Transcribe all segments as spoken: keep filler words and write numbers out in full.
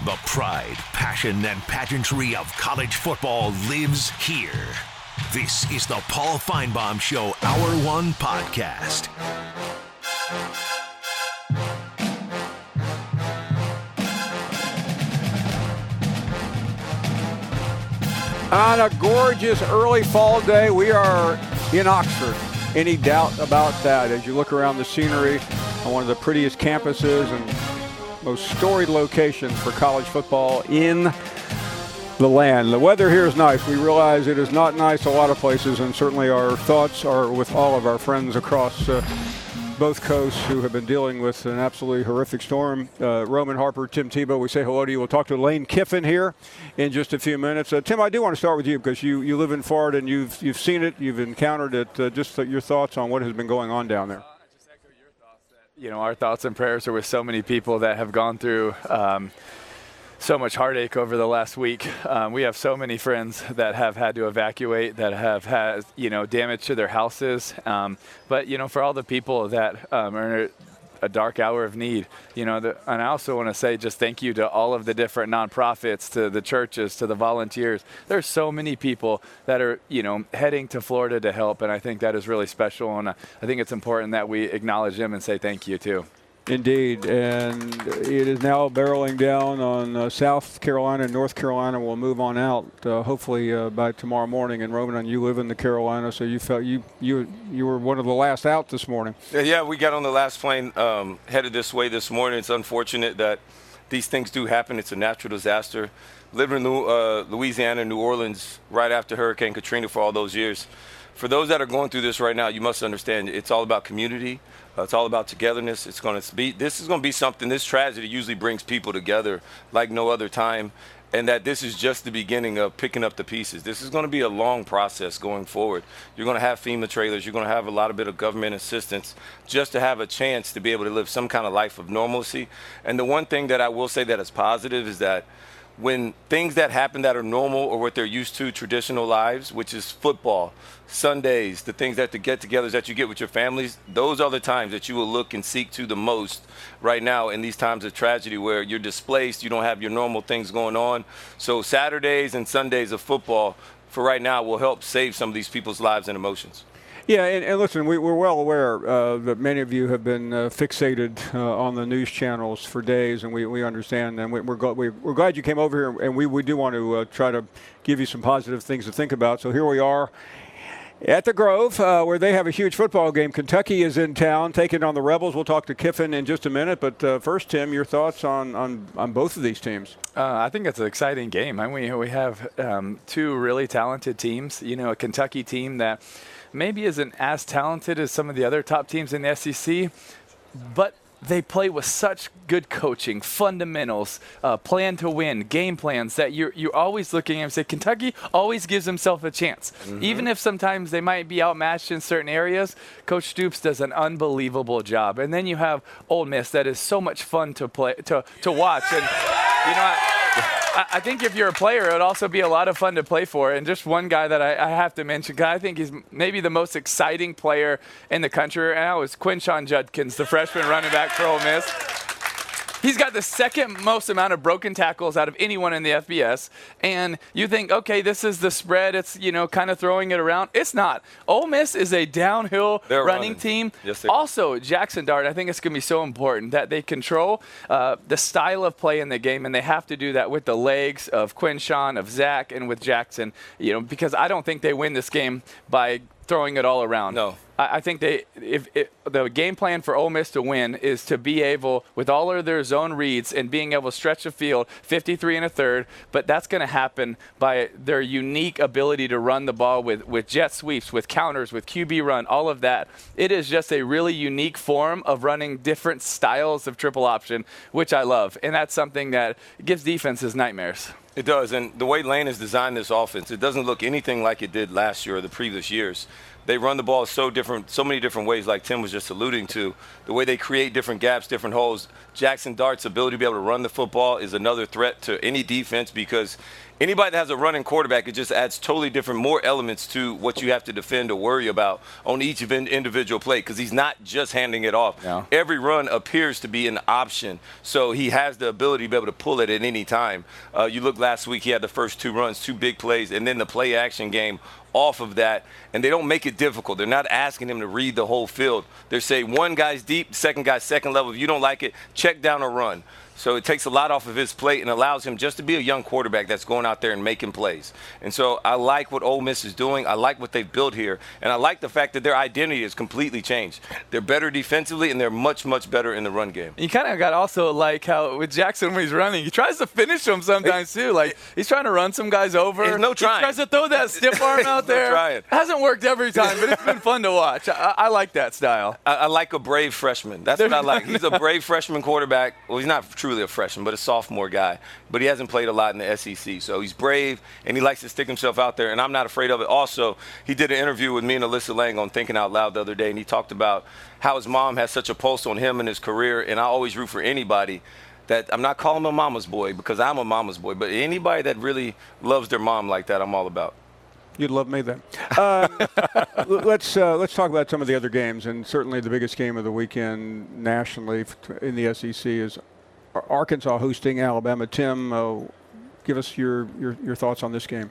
The pride, passion, and pageantry of college football lives here. This is the Paul Finebaum Show Hour One Podcast. On a gorgeous early fall day, we are in Oxford. Any doubt about that as you look around the scenery on one of the prettiest campuses and most storied locations for college football in the land. The weather here is nice. We realize it is not nice a lot of places, and certainly our thoughts are with all of our friends across uh, both coasts who have been dealing with an absolutely horrific storm. Uh, Roman Harper, Tim Tebow, we say hello to you. We'll talk to Lane Kiffin here in just a few minutes. Uh, Tim, I do want to start with you because you, you live in Florida and you've you've seen it, you've encountered it. Uh, just uh, your thoughts on what has been going on down there. Uh, just echo your thoughts that, you know, our thoughts and prayers are with so many people that have gone through um, so much heartache over the last week. Um, we have so many friends that have had to evacuate, that have had, you know, damage to their houses. Um, but, you know, for all the people that um, are in a dark hour of need, you know, the, and I also want to say just thank you to all of the different nonprofits, to the churches, to the volunteers. There's so many people that are, you know, heading to Florida to help, and I think that is really special, and I think it's important that we acknowledge them and say thank you too. Indeed, and it is now barreling down on uh, South Carolina and North Carolina. We'll move on out uh, hopefully uh, by tomorrow morning. And Roman, you live in the Carolina, so you felt you you you were one of the last out this morning. Yeah, we got on the last plane um, headed this way this morning. It's unfortunate that these things do happen. It's a natural disaster. Living in uh, Louisiana, New Orleans, right after Hurricane Katrina for all those years. For those that are going through this right now, you must understand it's all about community. Uh, it's all about togetherness. It's going to be, this is going to be something, this tragedy usually brings people together like no other time, and that this is just the beginning of picking up the pieces. This is going to be a long process going forward. You're going to have FEMA trailers. You're going to have a lot of bit of government assistance just to have a chance to be able to live some kind of life of normalcy. And the one thing that I will say that is positive is that when things that happen that are normal or what they're used to, traditional lives, which is football, Sundays, the things that the get-togethers that you get with your families, those are the times that you will look and seek to the most right now in these times of tragedy where you're displaced, you don't have your normal things going on. So Saturdays and Sundays of football, for right now, will help save some of these people's lives and emotions. Yeah, and, and listen, we, we're well aware uh, that many of you have been uh, fixated uh, on the news channels for days, and we, we understand, and we, we're, gl- we, we're glad you came over here, and we, we do want to uh, try to give you some positive things to think about. So here we are at the Grove, uh, where they have a huge football game. Kentucky is in town, taking on the Rebels. We'll talk to Kiffin in just a minute, but uh, first, Tim, your thoughts on, on, on both of these teams? Uh, I think it's an exciting game. I mean, we have um, two really talented teams. You know, a Kentucky team that maybe isn't as talented as some of the other top teams in the S E C, but they play with such good coaching, fundamentals, uh, plan to win, game plans that you're you're always looking at and say Kentucky always gives himself a chance. Mm-hmm. Even if sometimes they might be outmatched in certain areas, Coach Stoops does an unbelievable job. And then you have Ole Miss that is so much fun to play to to watch. And you know, I, I think if you're a player, it would also be a lot of fun to play for. And just one guy that I, I have to mention, because I think he's maybe the most exciting player in the country right now, is Quinshon Judkins, the freshman running back for Ole Miss. He's got the second most amount of broken tackles out of anyone in the F B S. And you think, okay, this is the spread. It's, you know, kind of throwing it around. It's not. Ole Miss is a downhill They're running running. team. Yes, they also, Jackson Dart, I think it's going to be so important that they control uh, the style of play in the game, and they have to do that with the legs of Quinshon, of Zach, and with Jackson, you know, because I don't think they win this game by throwing it all around. No. I think they, if, if the game plan for Ole Miss to win is to be able, with all of their zone reads and being able to stretch the field fifty-three and a third, but that's going to happen by their unique ability to run the ball with, with jet sweeps, with counters, with Q B run, all of that. It is just a really unique form of running different styles of triple option, which I love. And that's something that gives defenses nightmares. It does, and the way Lane has designed this offense, it doesn't look anything like it did last year or the previous years. They run the ball so different, so many different ways, like Tim was just alluding to. The way they create different gaps, different holes. Jackson Dart's ability to be able to run the football is another threat to any defense, because anybody that has a running quarterback, it just adds totally different, more elements to what you have to defend or worry about on each individual play, because he's not just handing it off. No. Every run appears to be an option, so he has the ability to be able to pull it at any time. Uh, you look last week, he had the first two runs, two big plays, and then the play-action game off of that, and they don't make it difficult. They're not asking him to read the whole field. They're saying one guy's deep, second guy's second level. If you don't like it, check down or run. So it takes a lot off of his plate and allows him just to be a young quarterback that's going out there and making plays. And so I like what Ole Miss is doing. I like what they've built here. And I like the fact that their identity has completely changed. They're better defensively, and they're much, much better in the run game. You kind of got also like how with Jackson when he's running, he tries to finish them sometimes too. Like he's trying to run some guys over. There's no trying. He tries to throw that stiff arm out there. No trying. Hasn't worked every time, but it's been fun to watch. I, I like that style. I, I like a brave freshman. That's what I like. He's a brave freshman quarterback. Well, he's not truly a freshman, but a sophomore guy, but he hasn't played a lot in the S E C, so he's brave and he likes to stick himself out there, and I'm not afraid of it. Also, he did an interview with me and Alyssa Lang on Thinking Out Loud the other day, and he talked about how his mom has such a pulse on him and his career, and I always root for anybody that, I'm not calling him a mama's boy because I'm a mama's boy, but anybody that really loves their mom like that, I'm all about. You'd love me then. Um, let's uh, let's talk about some of the other games, and certainly the biggest game of the weekend nationally in the S E C is Arkansas hosting Alabama. Tim, uh, give us your, your, your thoughts on this game.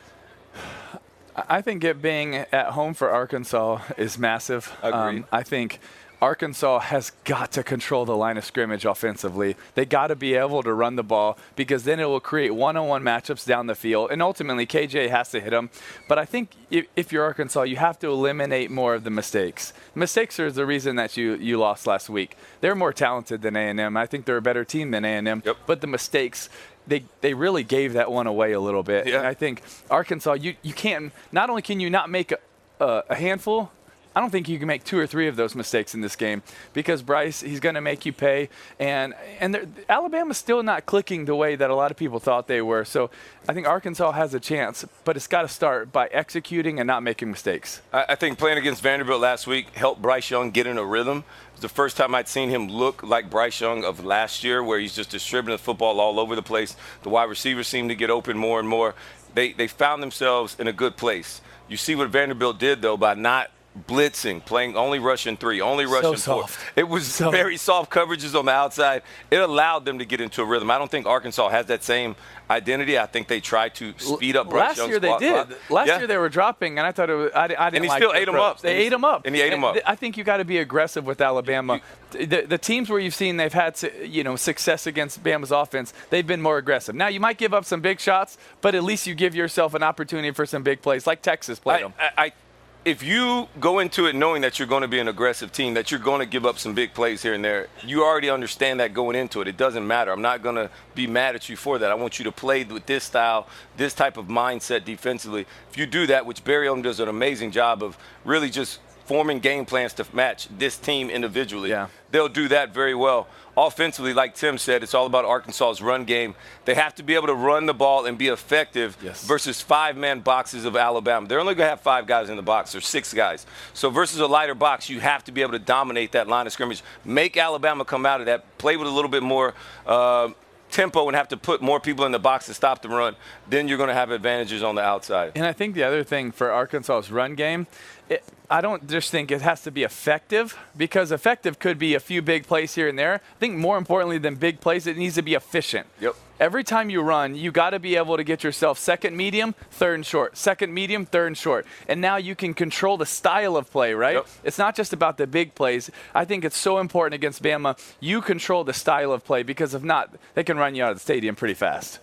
I think it being at home for Arkansas is massive. Agreed. Um, I think Arkansas has got to control the line of scrimmage offensively. They got to be able to run the ball, because then it will create one-on-one matchups down the field, and ultimately K J has to hit them. But I think if, if you're Arkansas, you have to eliminate more of the mistakes. Mistakes are the reason that you, you lost last week. They're more talented than A and M. I think they're a better team than A and M. Yep. But the mistakes, they they really gave that one away a little bit. Yeah. And I think Arkansas, you, you can't, not only can you not make a, a, a handful, I don't think you can make two or three of those mistakes in this game, because Bryce, he's going to make you pay. And and Alabama's still not clicking the way that a lot of people thought they were. So I think Arkansas has a chance, but it's got to start by executing and not making mistakes. I, I think playing against Vanderbilt last week helped Bryce Young get in a rhythm. It was the first time I'd seen him look like Bryce Young of last year, where he's just distributing the football all over the place. The wide receivers seem to get open more and more. They, they found themselves in a good place. You see what Vanderbilt did, though, by not blitzing, playing only rushing three, only rushing so four. soft. It was so. very soft coverages on the outside. It allowed them to get into a rhythm. I don't think Arkansas has that same identity. I think they tried to speed up Bryce Last Young's year they clock. did. Last yeah. year they were dropping, and I thought it was. I, I didn't And he like still the ate 'em approach. up. They And he- ate them up. and he ate 'em up. I think you got to be aggressive with Alabama. The, the teams where you've seen they've had you know success against Bama's offense, they've been more aggressive. Now you might give up some big shots, but at least you give yourself an opportunity for some big plays, like Texas played I, them. I, I, if you go into it knowing that you're going to be an aggressive team, that you're going to give up some big plays here and there, you already understand that going into it. It doesn't matter. I'm not going to be mad at you for that. I want you to play with this style, this type of mindset defensively. If you do that, which Barry Odom does an amazing job of really just forming game plans to match this team individually, Yeah. they'll do that very well. Offensively, like Tim said, it's all about Arkansas's run game. They have to be able to run the ball and be effective Yes. versus five-man boxes of Alabama. They're only going to have five guys in the box or six guys. So versus a lighter box, you have to be able to dominate that line of scrimmage, make Alabama come out of that, play with a little bit more uh, tempo and have to put more people in the box to stop the run. Then you're going to have advantages on the outside. And I think the other thing for Arkansas's run game, it, I don't just think it has to be effective, because effective could be a few big plays here and there. I think more importantly than big plays, it needs to be efficient. Yep. Every time you run, you got to be able to get yourself second medium, third and short, second medium, third and short. And now you can control the style of play, right? Yep. It's not just about the big plays. I think it's so important against Bama, you control the style of play, because if not, they can run you out of the stadium pretty fast.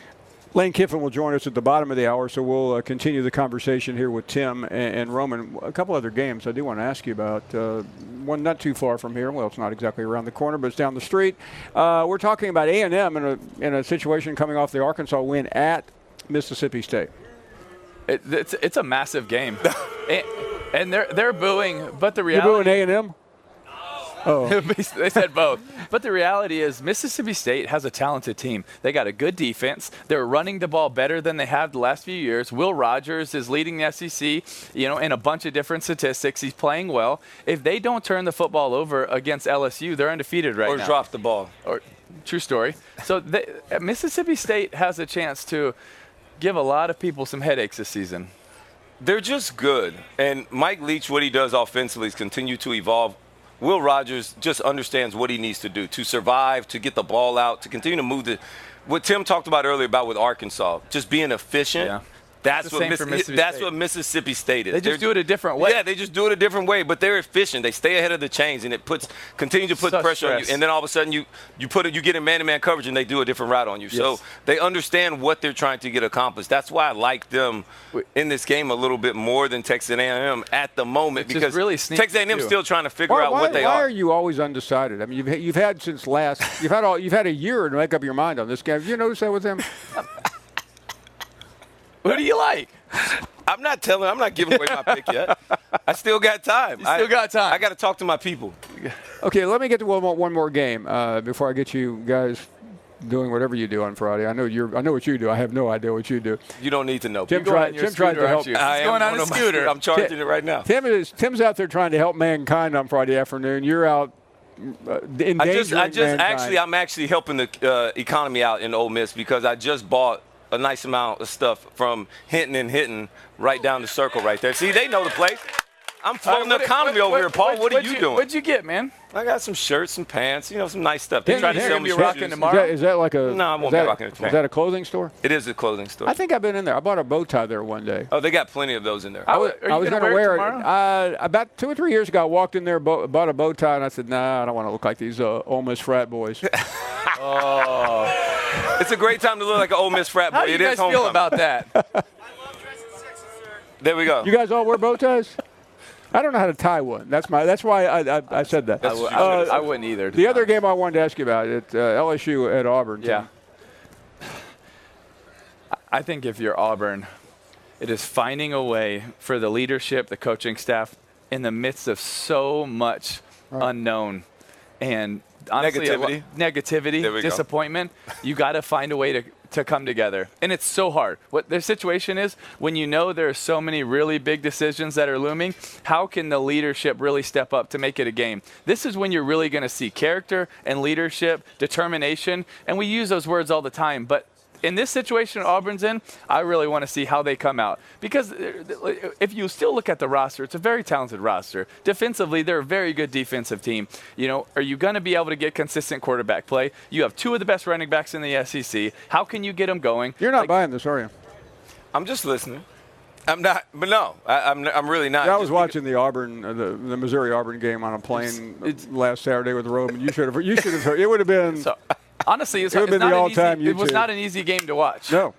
Lane Kiffin will join us at the bottom of the hour, so we'll uh, continue the conversation here with Tim and, and Roman. A couple other games I do want to ask you about. Uh, one not too far from here. Well, it's not exactly around the corner, but it's down the street. Uh, we're talking about A and M in a, in a situation coming off the Arkansas win at Mississippi State. It, it's, it's a massive game. and, and they're, they're booing, but the You're reality – booing A and M? Oh. They said both. But the reality is Mississippi State has a talented team. They got a good defense. They're running the ball better than they have the last few years. Will Rogers is leading the S E C, you know, in a bunch of different statistics. He's playing well. If they don't turn the football over against L S U, they're undefeated right or now. Or drop the ball. Or, true story. So they, Mississippi State has a chance to give a lot of people some headaches this season. They're just good. And Mike Leach, what he does offensively is continue to evolve. Will Rogers just understands what he needs to do to survive, to get the ball out, to continue to move the – what Tim talked about earlier about with Arkansas, just being efficient. Yeah. That's, what, Miss, Miss, that's State. what Mississippi State is. They just they're, do it a different way. Yeah, they just do it a different way, but they're efficient. They stay ahead of the chains, and it puts continue to put Such pressure stress. on you. And then all of a sudden, you you put it, you get in man-to-man coverage, and they do a different route on you. Yes. So they understand what they're trying to get accomplished. That's why I like them in this game a little bit more than Texas A and M at the moment, Which because really Texas A and M too. still trying to figure why, out why, what they why are. Why are you always undecided? I mean, you've you've had since last you've had all you've had a year to make up your mind on this game. Have you noticed that with him? Who do you like? I'm not telling. I'm not giving away my pick yet. I still got time. You still I, got time. I got to talk to my people. Okay, let me get to one more, one more game uh, before I get you guys doing whatever you do on Friday. I know you're. I know what you do. I have no idea what you do. You don't need to know. Tim, You're try, going on your Tim tried scooter, to help. aren't you? I He's am going on one a of my- scooter. I'm charging Tim- it right now. Tim is Tim's out there trying to help mankind on Friday afternoon. You're out uh, endangering I just, I just mankind. actually, I'm actually helping the uh, economy out in Ole Miss because I just bought a nice amount of stuff from Hinton and Hinton right down the circle right there. See, they know the place. I'm floating the economy over here, Paul. What, are you, you doing? What'd you get, man? I got some shirts, some pants, you know, some nice stuff. They Hinton try to and sell Hinton me be rocking shoes. tomorrow? Is that, is that like a? No, I is won't be that, rocking it Is tomorrow. that a clothing store? It is a clothing store. I think I've been in there. I bought a bow tie there one day. Oh, they got plenty of those in there. I I was, Are you I was gonna gonna wear it wear it. tomorrow? Uh, about two or three years ago, I walked in there, bo- bought a bow tie, and I said, "Nah, I don't want to look like these uh, Ole Miss frat boys." Oh. It's a great time to look like an Ole Miss frat boy. How do you it guys is feel homecoming. about that? There we go. You guys all wear bow ties? I don't know how to tie one. That's my. That's why I I, I said that. I, w- I, Uh, would, I wouldn't either. to The be other honest. game I wanted to ask you about, it uh, L S U at Auburn. Yeah. I think if you're Auburn, it is finding a way for the leadership, the coaching staff, in the midst of so much Right. unknown and honestly, a lo- Negativity. negativity, There we go. disappointment. You got to find a way to, to come together. And it's so hard. What their situation is, when you know there are so many really big decisions that are looming, how can the leadership really step up to make it a game? This is when you're really going to see character and leadership, determination, and we use those words all the time, but in this situation Auburn's in, I really want to see how they come out. Because if you still look at the roster, it's a very talented roster. Defensively, they're a very good defensive team. You know, are you going to be able to get consistent quarterback play? You have two of the best running backs in the S E C. How can you get them going? You're not Like, buying this, are you? I'm just listening. I'm not, but no, I, I'm, I'm really not. Yeah, I was Just watching the Auburn, uh, the, the Missouri Auburn game on a plane It's- last Saturday with Roman. You should have. You should have heard. It would have been. So, honestly, it's, It would've it's been not the an easy, all-time it was YouTube. not an easy game to watch. No.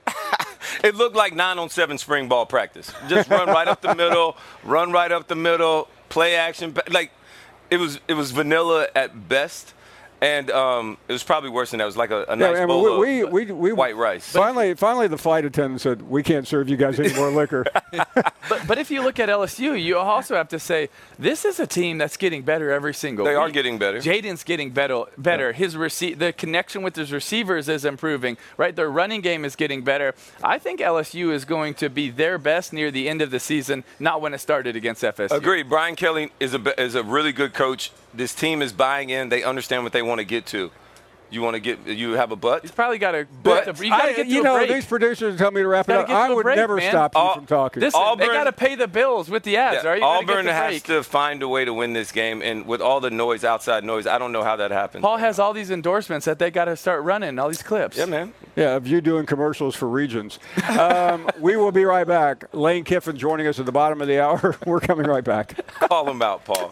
It looked like nine on seven spring ball practice. Just run right up the middle, run right up the middle, play action. Like it was, it was vanilla at best, and um, it was probably worse than that. It was like a, a nice I mean, bowl we, of we, we, we, white rice. Finally, finally, the flight attendant said, "We can't serve you guys any more liquor." But, but if you look at L S U, you also have to say this is a team that's getting better every single They week. are getting better. Jaden's getting better. Better. His rece- the connection with his receivers is improving. Right, their running game is getting better. I think L S U is going to be their best near the end of the season, not when it started against F S U. Agreed. Brian Kelly is a is a really good coach. This team is buying in. They understand what they want to get to. You want to get? You have a butt? He's probably got to. But You got to I- get to you a know, break. these producers tell me to wrap it Gotta up. get to I a would break, never man. stop you All- from talking. Listen, Auburn- they got to pay the bills with the ads, Yeah, right? You gotta Auburn get the has break. to find a way to win this game, and with all the noise, outside noise, I don't know how that happens. Paul has all these endorsements that they got to start running, all these clips. Yeah, man. Yeah, of you doing commercials for Regions. Um, we will be right back. Lane Kiffin joining us at the bottom of the hour. We're coming right back. Call them out, Paul.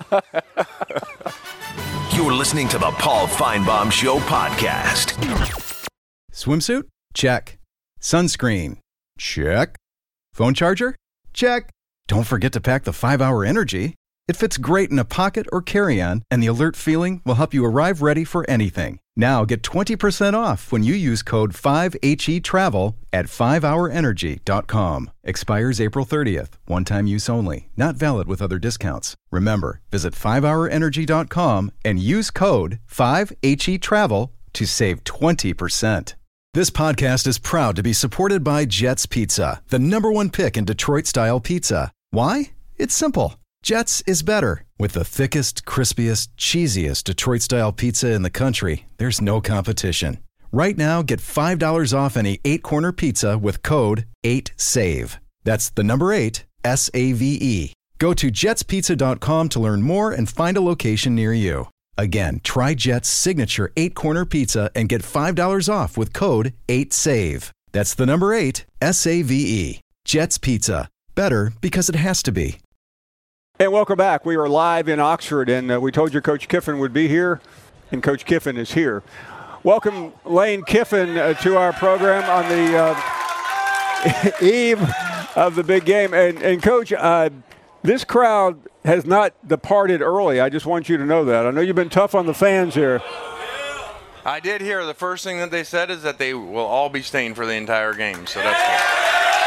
You're listening to the Paul Feinbaum Show podcast. Swimsuit? Check. Sunscreen? Check. Phone charger? Check. Don't forget to pack the five hour Energy. It fits great in a pocket or carry-on, and the alert feeling will help you arrive ready for anything. Now get twenty percent off when you use code five H E travel at five hour energy dot com. Expires April thirtieth. One-time use only. Not valid with other discounts. Remember, visit five hour energy dot com and use code five H E travel to save twenty percent. This podcast is proud to be supported by Jets Pizza, the number one pick in Detroit-style pizza. Why? It's simple. Jets is better. With the thickest, crispiest, cheesiest Detroit-style pizza in the country, there's no competition. Right now, get five dollars off any eight-corner pizza with code eight save. That's the number eight, S A V E. Go to jets pizza dot com to learn more and find a location near you. Again, try Jet's signature eight-corner pizza and get five dollars off with code eight save. That's the number eight, S A V E. Jet's Pizza. Better because it has to be. And welcome back. We are live in Oxford, and uh, we told you Coach Kiffin would be here, and Coach Kiffin is here. Welcome Lane Kiffin uh, to our program on the uh, eve of the big game. And, and Coach, uh, this crowd has not departed early. I just want you to know that. I know you've been tough on the fans here. I did hear the first thing that they said is that they will all be staying for the entire game, so that's good.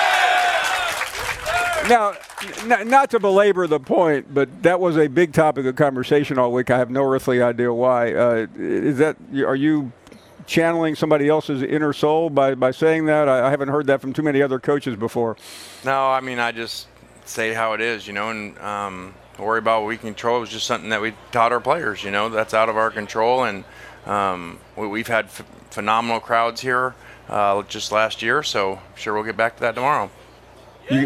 Now, n- not to belabor the point, but that was a big topic of conversation all week. I have no earthly idea why. Uh, is that are you channeling somebody else's inner soul by, by saying that? I, I haven't heard that from too many other coaches before. No, I mean, I just say how it is, you know, and um, worry about what we control. It was just something that we taught our players, you know, that's out of our control. And um, we, we've had f- phenomenal crowds here uh, just last year, so I'm sure we'll get back to that tomorrow. You,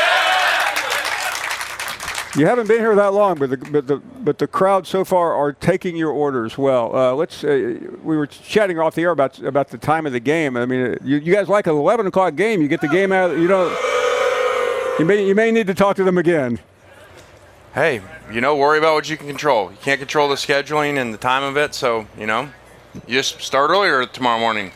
You haven't been here that long, but the but the but the crowd so far are taking your orders well. Uh, let's. Uh, we were chatting off the air about about the time of the game. I mean, you, you guys like an eleven o'clock game. You get the game out. You know, you may you may need to talk to them again. Hey, you know, worry about what you can control. You can't control the scheduling and the time of it, so you know, you just start earlier tomorrow morning.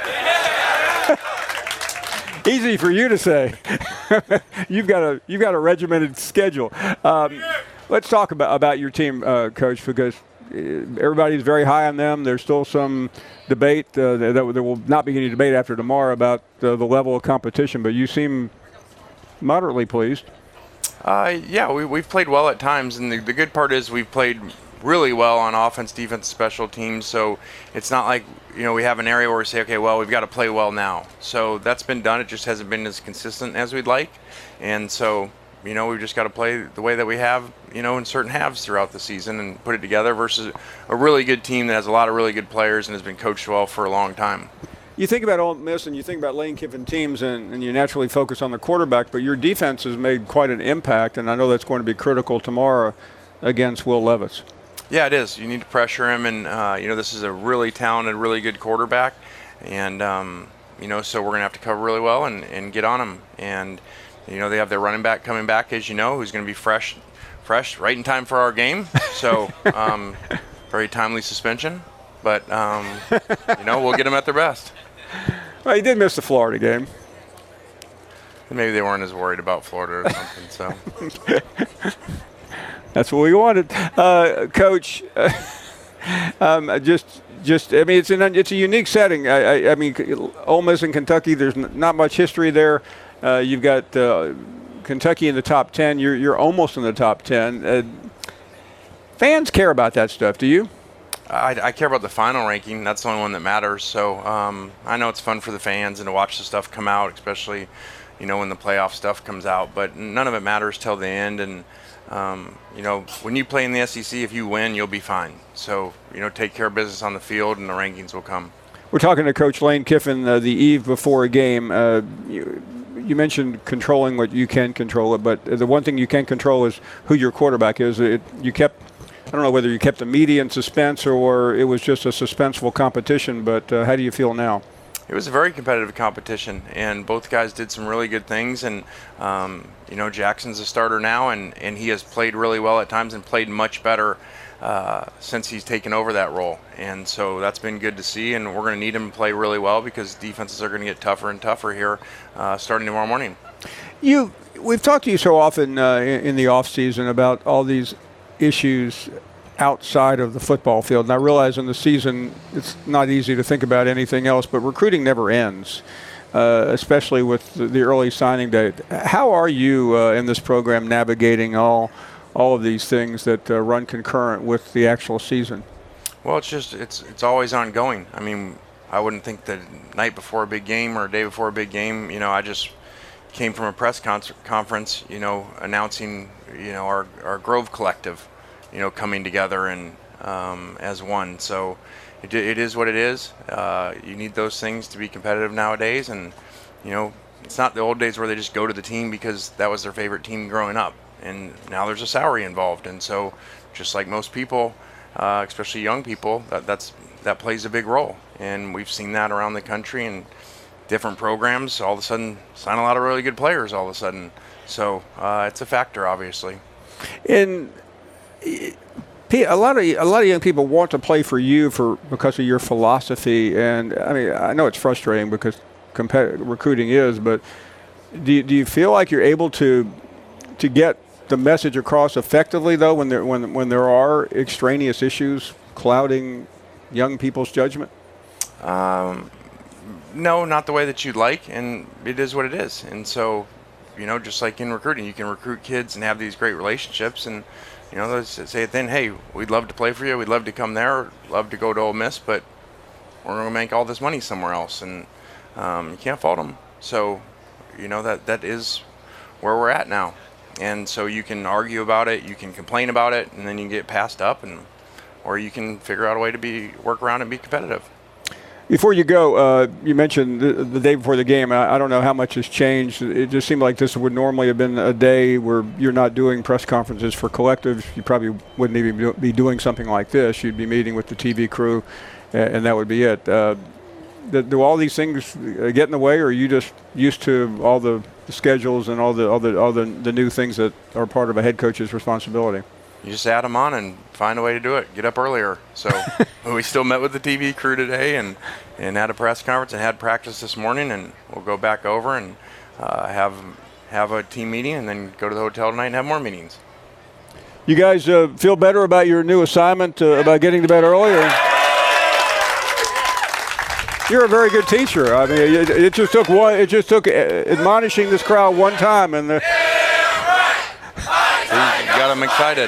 Easy for you to say. you've got a you've got a regimented schedule. Um, let's talk about about your team, uh, Coach, because everybody's very high on them. There's still some debate. Uh, that there will not be any debate after tomorrow about uh, the level of competition. But you seem moderately pleased. Uh, yeah, we we've played well at times, and the the good part is we've played really well on offense, defense, special teams. So it's not like, you know, we have an area where we say, okay, well, we've got to play well now. So that's been done. It just hasn't been as consistent as we'd like. And so, you know, we've just got to play the way that we have, you know, in certain halves throughout the season and put it together versus a really good team that has a lot of really good players and has been coached well for a long time. You think about Ole Miss and you think about Lane Kiffin teams, and, and you naturally focus on the quarterback, but your defense has made quite an impact, and I know that's going to be critical tomorrow against Will Levis. Yeah, it is. You need to pressure him, and uh, you know, this is a really talented, really good quarterback, and um, you know, so we're gonna have to cover really well and, and get on him. And you know, they have their running back coming back, as you know, who's gonna be fresh, fresh, right in time for our game. So um, very timely suspension, but um, you know, we'll get them at their best. Well, he did miss the Florida game. Maybe they weren't as worried about Florida or something. So. That's what we wanted, uh, Coach. Uh, um, just, just. I mean, it's an it's a unique setting. I, I, I mean, Ole Miss and Kentucky. There's n- not much history there. Uh, you've got uh, Kentucky in the top ten. You're you're almost in the top ten. Uh, fans care about that stuff. Do you? I, I care about the final ranking. That's the only one that matters. So um, I know it's fun for the fans and to watch the stuff come out, especially, you know, when the playoff stuff comes out. But none of it matters till the end. And Um, you know, when you play in the S E C, if you win, you'll be fine. So, you know, take care of business on the field and the rankings will come. We're talking to Coach Lane Kiffin uh, the eve before a game. Uh, you, you mentioned controlling what you can control it, but the one thing you can't control is who your quarterback is. It, you kept, I don't know whether you kept the media in suspense or it was just a suspenseful competition, but uh, how do you feel now? It was a very competitive competition, and both guys did some really good things. And, um, you know, Jackson's a starter now, and, and he has played really well at times and played much better uh, since he's taken over that role. And so that's been good to see, and we're going to need him to play really well because defenses are going to get tougher and tougher here uh, starting tomorrow morning. You, we've talked to you so often uh, in, in the off season about all these issues outside of the football field. And I realize in the season it's not easy to think about anything else, but recruiting never ends, uh, especially with the, the early signing date. How are you uh, in this program navigating all all of these things that uh, run concurrent with the actual season? Well, it's just it's it's always ongoing. I mean, I wouldn't think that night before a big game or a day before a big game, you know, I just came from a press con- conference, you know, announcing, you know, our, our Grove Collective, you know, coming together and um, as one. So it, it is what it is. Uh, you need those things to be competitive nowadays. And, you know, it's not the old days where they just go to the team because that was their favorite team growing up. And now there's a salary involved. And so just like most people, uh, especially young people, that, that's that plays a big role. And we've seen that around the country and different programs all of a sudden sign a lot of really good players all of a sudden. So uh, it's a factor, obviously. And a lot of a lot of young people want to play for you for because of your philosophy. And I mean, I know it's frustrating because competitive recruiting is, but do you, do you feel like you're able to to get the message across effectively though when there when when there are extraneous issues clouding young people's judgment? Um, no, not the way that you'd like, and it is what it is. And so, you know, just like in recruiting, you can recruit kids and have these great relationships, and you know, let's say then, hey, we'd love to play for you, we'd love to come there, love to go to Ole Miss, but we're going to make all this money somewhere else, and um, you can't fault them. So, you know, that that is where we're at now. And so you can argue about it, you can complain about it, and then you can get passed up, and or you can figure out a way to be work around and be competitive. Before you go, uh, you mentioned the, the day before the game. I, I don't know how much has changed. It just seemed like this would normally have been a day where you're not doing press conferences for collectives. You probably wouldn't even be doing something like this. You'd be meeting with the T V crew, and, and that would be it. Uh, do, do all these things get in the way, or are you just used to all the, the schedules and all the all the all the, the new things that are part of a head coach's responsibility? You just add them on and find a way to do it. Get up earlier. So we still met with the T V crew today and, and had a press conference and had practice this morning, and we'll go back over and uh, have have a team meeting and then go to the hotel tonight and have more meetings. You guys uh, feel better about your new assignment, uh, about getting to bed earlier? You're a very good teacher. I mean, it, it just took one. It just took admonishing this crowd one time, and the. You got them excited.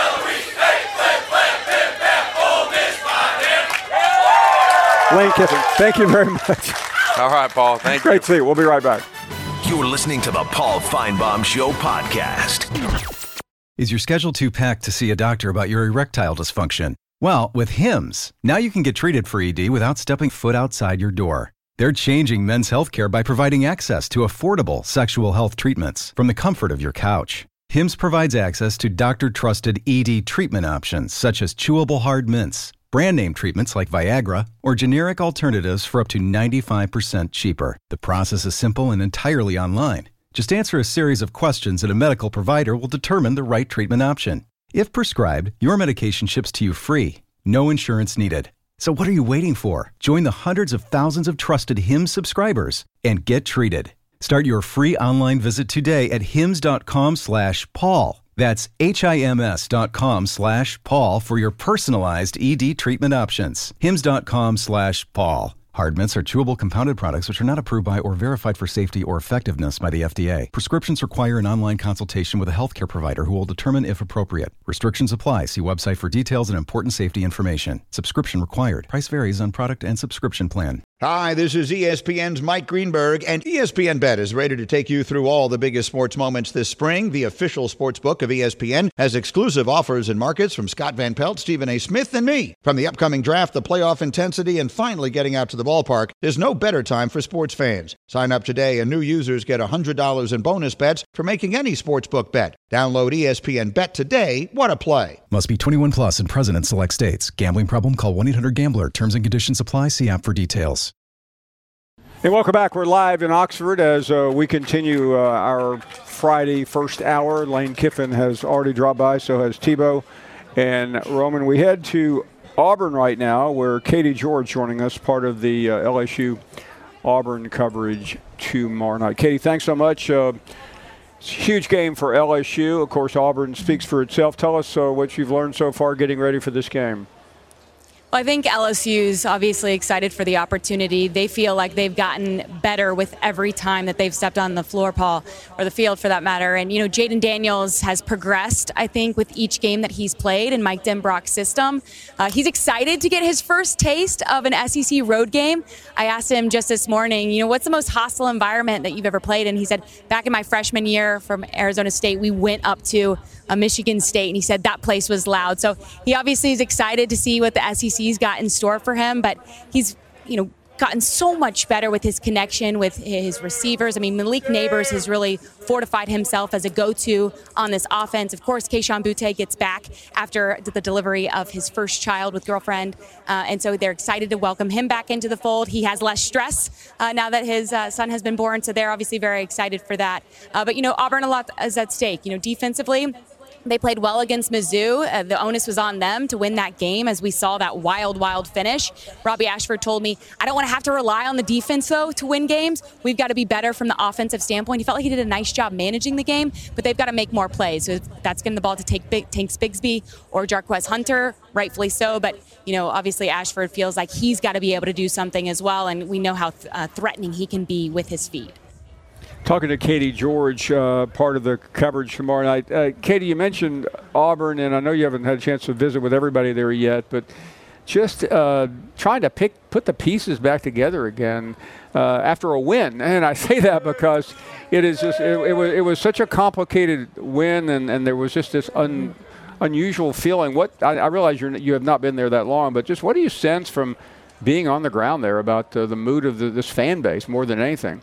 Lane Kiffin, thank you very much. All right, Paul. Thank Great you. to see you. We'll be right back. You're listening to the Paul Feinbaum Show podcast. Is your schedule too packed to see a doctor about your erectile dysfunction? Well, with Hims, now you can get treated for E D without stepping foot outside your door. They're changing men's healthcare by providing access to affordable sexual health treatments from the comfort of your couch. Hims provides access to doctor-trusted E D treatment options such as chewable hard mints, brand name treatments like Viagra, or generic alternatives for up to ninety-five percent cheaper. The process is simple and entirely online. Just answer a series of questions and a medical provider will determine the right treatment option. If prescribed, your medication ships to you free. No insurance needed. So what are you waiting for? Join the hundreds of thousands of trusted Hims subscribers and get treated. Start your free online visit today at hims.com slash Paul. That's H-I-M-S dot com slash Paul for your personalized E D treatment options. Hims.com slash Paul. Hard mints are chewable compounded products which are not approved by or verified for safety or effectiveness by the F D A. Prescriptions require an online consultation with a healthcare provider who will determine if appropriate. Restrictions apply. See website for details and important safety information. Subscription required. Price varies on product and subscription plan. Hi, this is E S P N's Mike Greenberg, and E S P N Bet is ready to take you through all the biggest sports moments this spring. The official sports book of E S P N has exclusive offers and markets from Scott Van Pelt, Stephen A. Smith, and me. From the upcoming draft, the playoff intensity, and finally getting out to the ballpark, there's no better time for sports fans. Sign up today, and new users get one hundred dollars in bonus bets for making any sportsbook bet. Download E S P N Bet today. What a play. Must be twenty-one plus and present in select states. Gambling problem? Call one eight hundred gambler. Terms and conditions apply. See app for details. And welcome back. We're live in Oxford as uh, we continue uh, our Friday first hour. Lane Kiffin has already dropped by, so has Tebow and Roman. We head to Auburn right now, where Katie George joining us, part of the uh, L S U Auburn coverage tomorrow night. Katie, thanks so much. Uh, It's a huge game for L S U. Of course, Auburn speaks for itself. Tell us uh, what you've learned so far getting ready for this game. Well, I think L S U's obviously excited for the opportunity. They feel like they've gotten better with every time that they've stepped on the floor, Paul, or the field for that matter. And, you know, Jaden Daniels has progressed, I think, with each game that he's played in Mike Denbrock's system. Uh, he's excited to get his first taste of an S E C road game. I asked him just this morning, you know, what's the most hostile environment that you've ever played? And he said, back in my freshman year from Arizona State, we went up to a Michigan State, and he said that place was loud. So he obviously is excited to see what the S E C's got in store for him, but he's, you know, gotten so much better with his connection with his receivers. I mean, Malik Neighbors has really fortified himself as a go-to on this offense. Of course, Kayshon Boutte gets back after the delivery of his first child with girlfriend, uh, and so they're excited to welcome him back into the fold. He has less stress uh, now that his uh, son has been born, so they're obviously very excited for that. Uh, but, you know, Auburn, a lot is at stake. You know, defensively, they played well against Mizzou. Uh, the onus was on them to win that game as we saw that wild, wild finish. Robbie Ashford told me, I don't want to have to rely on the defense, though, to win games. We've got to be better from the offensive standpoint. He felt like he did a nice job managing the game, but they've got to make more plays. So that's getting the ball to take Big, Tanks Bigsby or Jarquez Hunter, rightfully so. But, you know, obviously Ashford feels like he's got to be able to do something as well, and we know how th- uh, threatening he can be with his feet. Talking to Katie George, uh, part of the coverage tomorrow night. Uh, Katie, you mentioned Auburn, and I know you haven't had a chance to visit with everybody there yet, but just uh, trying to pick, put the pieces back together again uh, after a win. And I say that because it is just it, it was it was such a complicated win, and, and there was just this un, unusual feeling. What I, I realize you're, you have not been there that long, but just what do you sense from being on the ground there about uh, the mood of the, this fan base more than anything?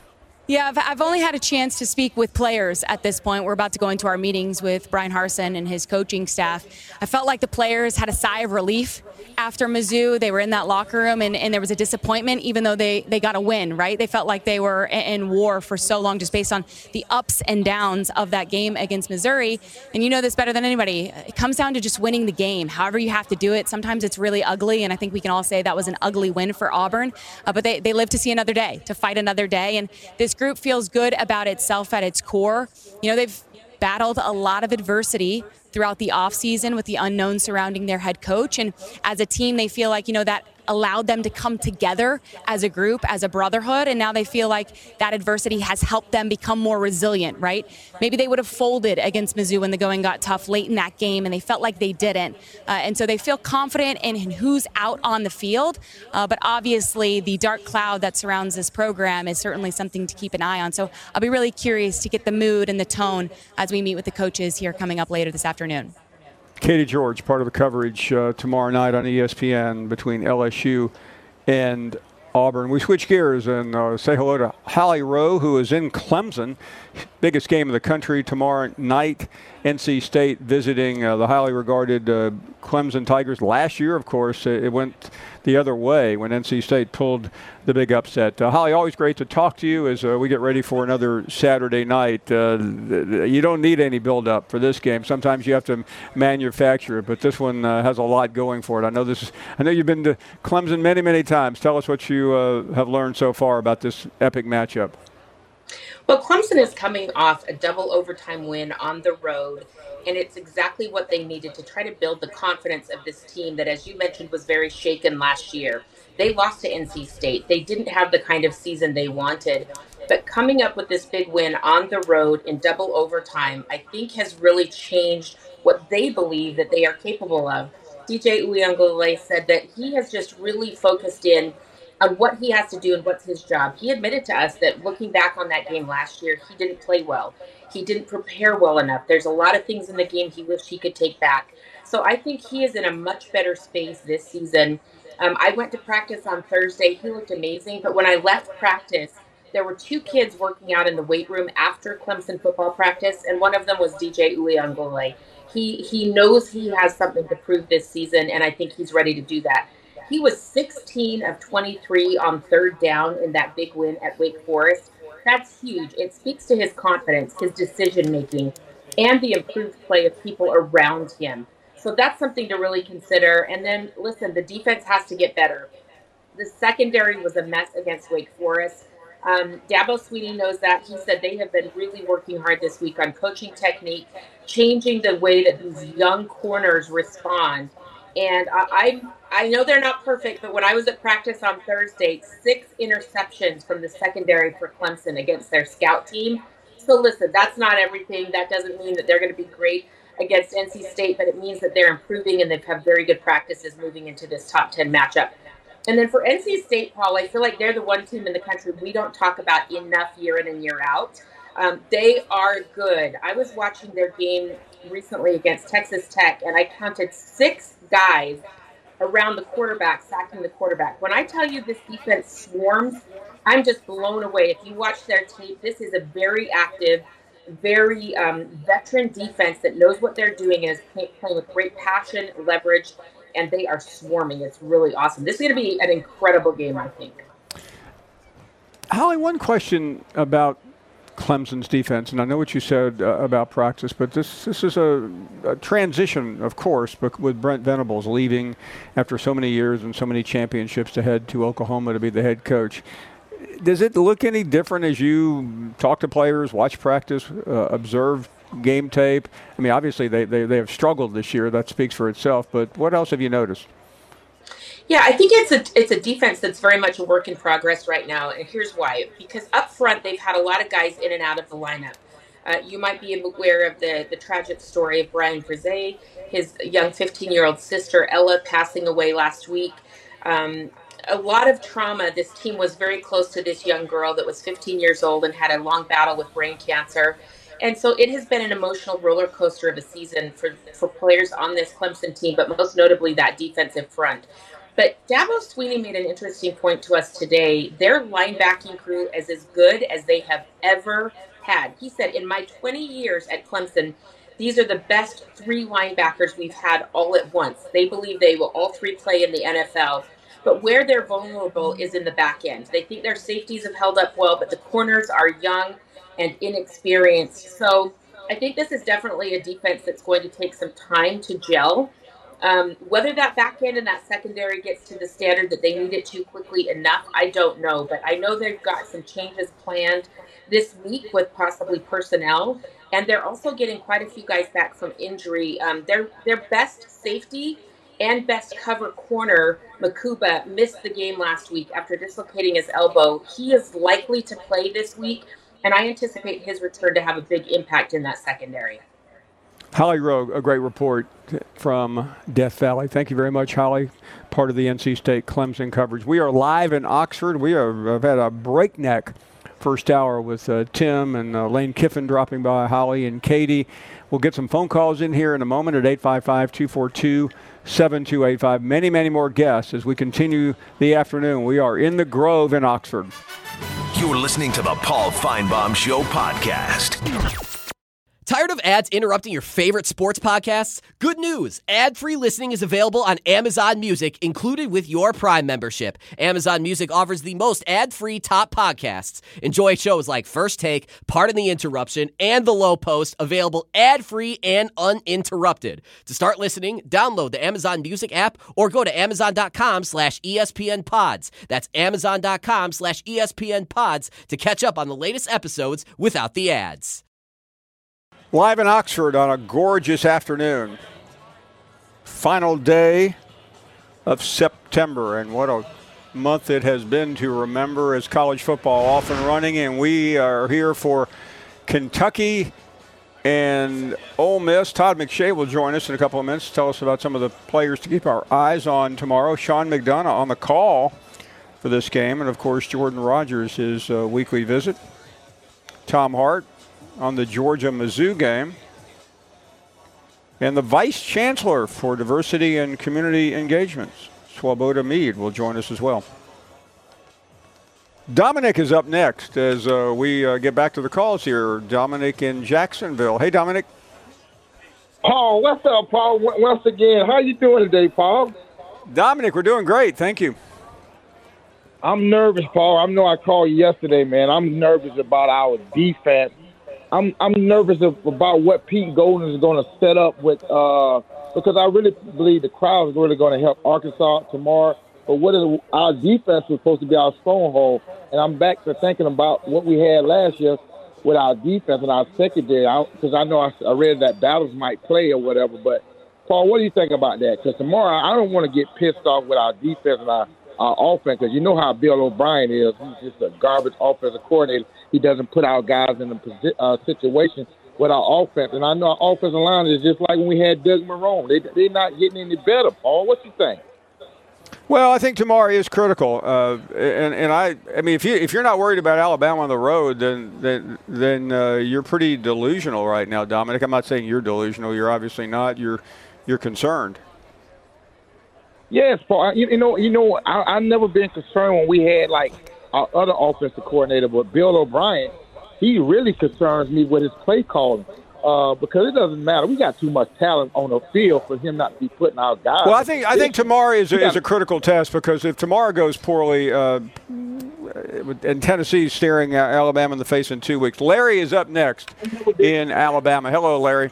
Yeah, I've, I've only had a chance to speak with players at this point. We're about to go into our meetings with Brian Harsin and his coaching staff. I felt like the players had a sigh of relief after Mizzou. They were in that locker room, and, and there was a disappointment, even though they, they got a win, right? They felt like they were in, in war for so long just based on the ups and downs of that game against Missouri. And you know this better than anybody. It comes down to just winning the game, however you have to do it. Sometimes it's really ugly, and I think we can all say that was an ugly win for Auburn. Uh, but they, they live to see another day, to fight another day. And this group feels good about itself at its core. You know, they've battled a lot of adversity throughout the offseason with the unknown surrounding their head coach. And as a team, they feel like, you know, that allowed them to come together as a group, as a brotherhood. And now they feel like that adversity has helped them become more resilient, right? Maybe they would have folded against Mizzou when the going got tough late in that game, and they felt like they didn't. Uh, and so they feel confident in, in who's out on the field. Uh, but obviously, the dark cloud that surrounds this program is certainly something to keep an eye on. So I'll be really curious to get the mood and the tone as we meet with the coaches here coming up later this afternoon. Katie George, part of the coverage uh, tomorrow night on E S P N between L S U and Auburn. We switch gears and uh, say hello to Holly Rowe, who is in Clemson. Biggest game of the country tomorrow night. N C State visiting uh, the highly regarded uh, Clemson Tigers. Last year, of course, it went the other way when N C State pulled the big upset. Uh, Holly, always great to talk to you as uh, we get ready for another Saturday night. Uh, you don't need any build-up for this game. Sometimes you have to manufacture it, but this one uh, has a lot going for it. I know this. Is, I know you've been to Clemson many, many times. Tell us what you uh, have learned so far about this epic matchup. Well, Clemson is coming off a double overtime win on the road, and it's exactly what they needed to try to build the confidence of this team that, as you mentioned, was very shaken last year. They lost to N C State. They didn't have the kind of season they wanted, but coming up with this big win on the road in double overtime, I think has really changed what they believe that they are capable of. D J Uiagalelei said that he has just really focused in on what he has to do and what's his job. He admitted to us that looking back on that game last year, he didn't play well. He didn't prepare well enough. There's a lot of things in the game he wished he could take back. So I think he is in a much better space this season. Um, I went to practice on Thursday. He looked amazing. But when I left practice, there were two kids working out in the weight room after Clemson football practice, and one of them was D J Uiagalelei. He, he knows he has something to prove this season, and I think he's ready to do that. He was sixteen of twenty-three on third down in that big win at Wake Forest. That's huge. It speaks to his confidence, his decision-making, and the improved play of people around him. So that's something to really consider. And then, listen, the defense has to get better. The secondary was a mess against Wake Forest. Um, Dabo Swinney knows that. He said they have been really working hard this week on coaching technique, changing the way that these young corners respond. And I, I, I know they're not perfect, but when I was at practice on Thursday, six interceptions from the secondary for Clemson against their scout team. So listen, that's not everything. That doesn't mean that they're going to be great against N C State, but it means that they're improving and they've had very good practices moving into this top ten matchup. And then for N C State, Paul, I feel like they're the one team in the country we don't talk about enough year in and year out. Um, they are good. I was watching their game recently against Texas Tech, and I counted six guys around the quarterback, sacking the quarterback. When I tell you this defense swarms, I'm just blown away. If you watch their tape, this is a very active, very um, veteran defense that knows what they're doing and is play, playing with great passion, leverage, and they are swarming. It's really awesome. This is going to be an incredible game, I think. Holly, one question about Clemson's defense, and I know what you said uh, about practice, but this this is a, a transition, of course, but with Brent Venables leaving after so many years and so many championships to head to Oklahoma to be the head coach. Does it look any different as you talk to players, watch practice, uh, observe game tape? I mean, obviously they, they, they have struggled this year. That speaks for itself. But what else have you noticed? Yeah, I think it's a it's a defense that's very much a work in progress right now, and here's why. Because up front, they've had a lot of guys in and out of the lineup. Uh, you might be aware of the, the tragic story of Brian Frise, his young fifteen-year-old sister, Ella, passing away last week. Um, a lot of trauma. This team was very close to this young girl that was fifteen years old and had a long battle with brain cancer. And so it has been an emotional roller coaster of a season for, for players on this Clemson team, but most notably that defensive front. But Dabo Swinney made an interesting point to us today. Their linebacking crew is as good as they have ever had. He said, in my twenty years at Clemson, these are the best three linebackers we've had all at once. They believe they will all three play in the N F L. But where they're vulnerable is in the back end. They think their safeties have held up well, but the corners are young and inexperienced. So I think this is definitely a defense that's going to take some time to gel. Um, whether that back end and that secondary gets to the standard that they need it to quickly enough, I don't know. But I know they've got some changes planned this week with possibly personnel. And they're also getting quite a few guys back from injury. Um, their their best safety and best cover corner, Makuba, missed the game last week after dislocating his elbow. He is likely to play this week, and I anticipate his return to have a big impact in that secondary. Holly Rowe, a great report from Death Valley. Thank you very much, Holly, part of the N C State Clemson coverage. We are live in Oxford. We are, have had a breakneck first hour with uh, Tim and uh, Lane Kiffin dropping by, Holly and Katie. We'll get some phone calls in here in a moment at eight five five, two four two, seven two eight five. Many, many more guests as we continue the afternoon. We are in the Grove in Oxford. You're listening to the Paul Feinbaum Show podcast. Tired of ads interrupting your favorite sports podcasts? Good news! Ad-free listening is available on Amazon Music, included with your Prime membership. Amazon Music offers the most ad-free top podcasts. Enjoy shows like First Take, Pardon the Interruption, and The Low Post, available ad-free and uninterrupted. To start listening, download the Amazon Music app or go to amazon.com slash ESPN pods. That's amazon.com slash ESPN pods to catch up on the latest episodes without the ads. Live in Oxford on a gorgeous afternoon. Final day of September, and what a month it has been to remember as college football off and running. And we are here for Kentucky and Ole Miss. Todd McShay will join us in a couple of minutes to tell us about some of the players to keep our eyes on tomorrow. Sean McDonough on the call for this game, and of course Jordan Rogers, his uh, weekly visit. Tom Hart on the Georgia-Mizzou game. And the Vice Chancellor for Diversity and Community Engagements, Swoboda Mead, will join us as well. Dominic is up next as uh, we uh, get back to the calls here. Dominic in Jacksonville. Hey, Dominic. Paul, what's up, Paul? Once again, how you doing today, Paul? Dominic, we're doing great. Thank you. I'm nervous, Paul. I know I called you yesterday, man. I'm nervous about our defense. I'm I'm nervous about what Pete Golden is going to set up with uh, because I really believe the crowd is really going to help Arkansas tomorrow. but what is our defense was supposed to be our stronghold. And I'm back to thinking about what we had last year with our defense and our secondary, because I, I know I, I read that Battles might play or whatever. But, Paul, what do you think about that? Because tomorrow I don't want to get pissed off with our defense and our, our offense, because you know how Bill O'Brien is. He's just a garbage offensive coordinator. He doesn't put our guys in a posi- uh, situation with our offense. And I know our offensive line is just like when we had Doug Marrone. They, they're not getting any better, Paul. What you think? Well, I think tomorrow is critical, uh, and and I I mean if you if you're not worried about Alabama on the road, then then then uh, you're pretty delusional right now, Dominic. I'm not saying you're delusional. You're obviously not. You're you're concerned. Yes, Paul. You, you know, you know, I, I've never been concerned when we had like our other offensive coordinator, but Bill O'Brien, he really concerns me with his play calling. Uh, because it doesn't matter. We got too much talent on the field for him not to be putting our guys. Well, I think I think tomorrow is a, is a critical test, because if tomorrow goes poorly, uh, and Tennessee's staring Alabama in the face in two weeks. Larry is up next in Alabama. Hello, Larry.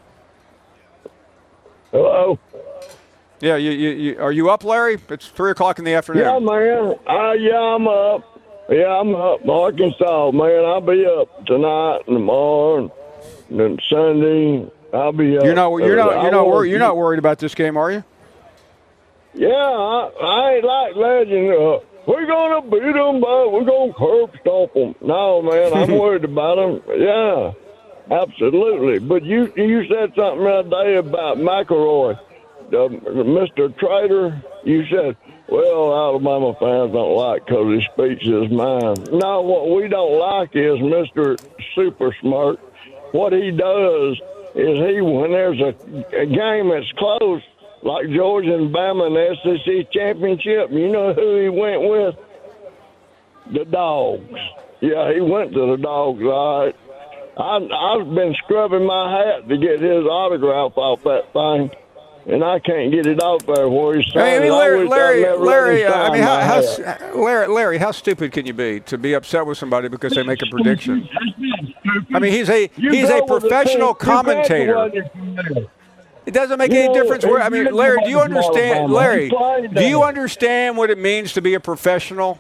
Hello. Yeah, you, you, you are you up, Larry? It's three o'clock in the afternoon. Yeah, man. Uh, yeah, I'm up. Yeah, I'm up. Arkansas, man. I'll be up tonight and tomorrow. And then Sunday, I'll be up. You're not. You're not. You're not. Wor- you're keep... not worried about this game, are you? Yeah, I, I ain't like legend. Uh, we're gonna beat them, but we're gonna curb stomp them. No, man, I'm worried about them. Yeah, absolutely. But you you said something the other day about McElroy, uh, Mister Trader. You said, well, Alabama fans don't like because his speech is mine. No, what we don't like is Mister Super Smart. What he does is he, when there's a, a game that's close, like Georgia and Bama in the S E C championship, you know who he went with? The Dogs. Yeah, he went to the Dogs, all right. I, I've been scrubbing my hat to get his autograph off that thing, and I can't get it off there where he's I mean, Larry, Larry, Larry, uh, I mean, how, how, how, Larry, Larry, how stupid can you be to be upset with somebody because they make a prediction? I mean, he's a You he's go a with the professional team. You commentator. graduated from there. It doesn't make You any know, difference where. I if mean, you Larry, do you graduated from understand? Alabama, Larry, he played do you there. understand what it means to be a professional?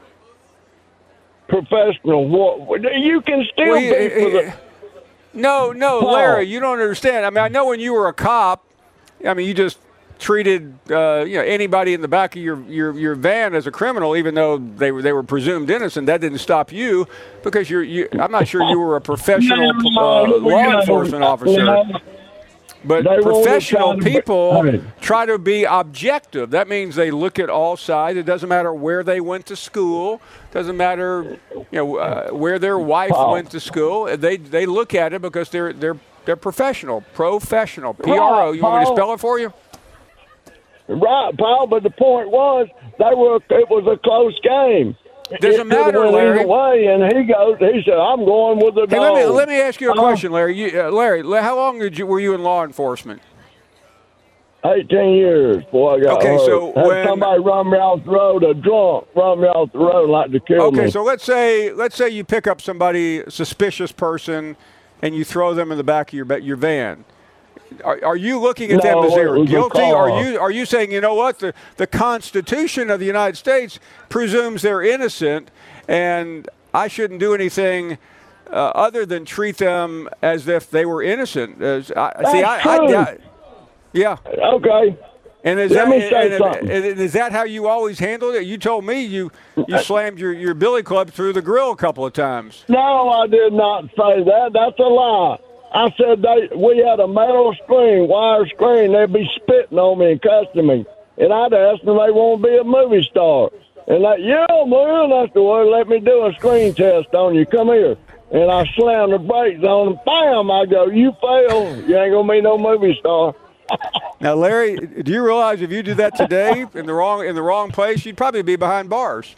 Professional. What? You can still Well, be he- for the. No, no, Paul. Larry, you don't understand. I mean, I know when you were a cop, I mean, you just treated uh, you know anybody in the back of your, your, your van as a criminal, even though they were they were presumed innocent. That didn't stop you because you're. You, I'm not sure you were a professional uh, law enforcement officer. But They won't professional try to be- people Hey. try to be objective. That means they look at all sides. It doesn't matter where they went to school. Doesn't matter, you know, uh, where their wife Paul. went to school. They they look at it because they're they're they're professional, professional. P R O. You want me to Paul. spell it for you? Right, Paul. But the point was, they were. It was a close game. Doesn't It matter, went Larry. either way, and he goes. He said, "I'm going with the Hey, let me Dogs." let me ask you a Uh, question, Larry. You, uh, Larry, how long did you were you in law enforcement? Eighteen years before I got Okay, hurt. so Had when- somebody run me off the road, a drunk run me off the road like to kill me. Okay, so let's say let's say you pick up somebody suspicious person, and you throw them in the back of your ba- your van. Are, are you looking at them No, as it they're was a guilty? car. Are you are you saying, you know what, the the Constitution of the United States presumes they're innocent, and I shouldn't do anything uh, other than treat them as if they were innocent? As, I, see, I, That's I, true. I yeah. Okay. And is Let that, me say and- something. and- and is that how you always handled it? You told me you, you slammed your, your billy club through the grill a couple of times. No, I did not say that. That's a lie. I said they we had a metal screen, wire screen. They'd be spitting on me and cussing me. And I'd ask them if they want to be a movie star. And they, yeah, man, that's the way. Let me do a screen test on you. Come here. And I slammed the brakes on them. Bam! I go, you fail. You ain't going to be no movie star. Now, Larry, do you realize if you did that today in the wrong in the wrong place, you'd probably be behind bars?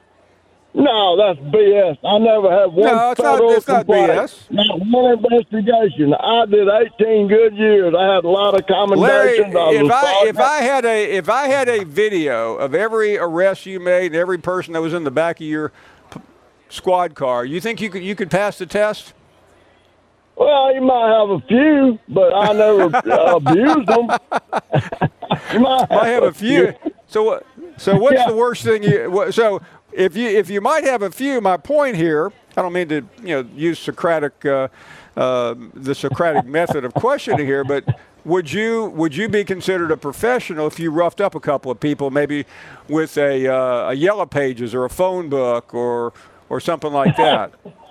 No, that's B S. I never had one No, it's not- federal it's not complaint. B S. Not one investigation. I did eighteen good years. I had a lot of Larry, commendations. I if was I if fired. I had a if I had a video of every arrest you made and every person that was in the back of your p- squad car, you think you could you could pass the test? Well, you might have a few, but I never uh, abused them. You might I have a few. So what? So what's Yeah. the worst thing you? What, so if you if you might have a few, my point here. I don't mean to you know use Socratic uh, uh, the Socratic method of questioning here, but would you would you be considered a professional if you roughed up a couple of people, maybe with a uh, a Yellow Pages or a phone book or or something like that?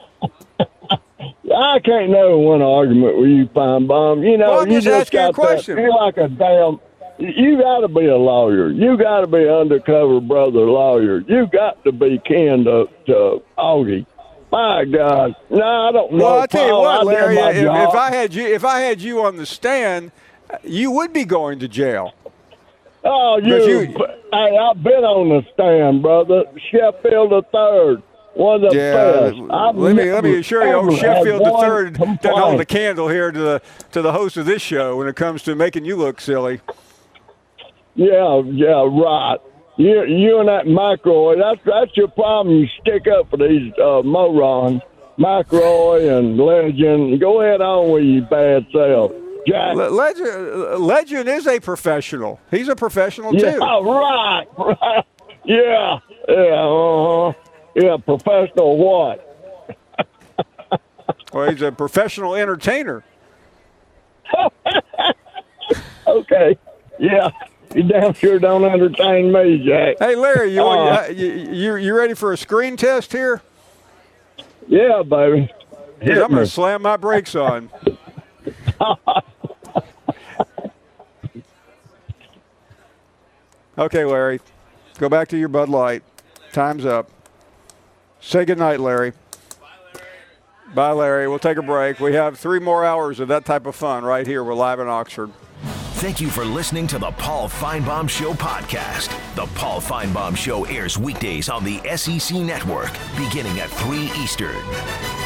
I can't never win an argument with you, Feinbaum. You know, Well, I'm you just just asking a got question. that. You're like a damn. You got to be a lawyer. You got to be undercover brother lawyer. You got to be kin to, to Augie. My God, no, I don't know. Well, I tell you Paul, what, I did Larry, my if, job. if I had you if I had you on the stand, you would be going to jail. Oh, you, you- hey, I've been on the stand, brother. Sheffield the third, one of the Yeah, best. I've let me let me never, assure you, ever old Sheffield had the one Third doesn't hold complaint. a candle here to the to the host of this show when it comes to making you look silly. Yeah, yeah, right. You, you and that McElroy, that's that's your problem. You stick up for these uh, morons, McElroy and Legend. Go ahead on with your bad self, Jack. Le- Legend, Legend is a professional. He's a professional Yeah, too. right, right. Yeah, yeah, uh-huh. Yeah, professional what? Well, he's a professional entertainer. Okay, yeah. You damn sure don't entertain me, Jack. Hey, Larry, you, Uh, uh, you, you you ready for a screen test here? Yeah, baby. 'Cause Hit I'm going me. to slam my brakes on. Okay, Larry, go back to your Bud Light. Time's up. Say goodnight, Larry. Bye, Larry. We'll take a break. We have three more hours of that type of fun right here. We're live in Oxford. Thank you for listening to the Paul Feinbaum Show podcast. The Paul Feinbaum Show airs weekdays on the S E C Network, beginning at three Eastern.